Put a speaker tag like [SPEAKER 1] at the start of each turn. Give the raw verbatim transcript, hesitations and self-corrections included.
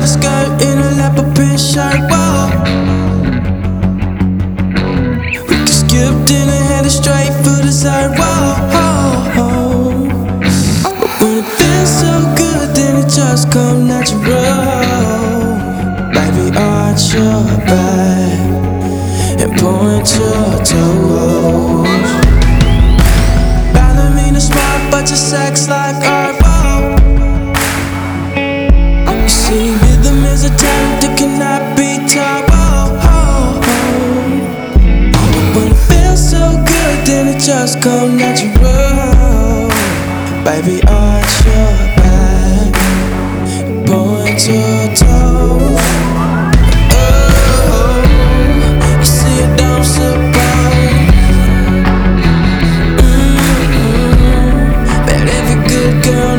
[SPEAKER 1] a skirt in a leopard print shirt, whoa. We just skipped in and headed straight for dessert, whoa. But when it feels so good, then it just comes natural. Baby, arch your back and point your toes. Ballerina smart, but your sex like art, whoa. You see, rhythm is a talent that cannot be taught, whoa. But when it feels so good, then it just comes natural. Baby, arch your back, point your toes.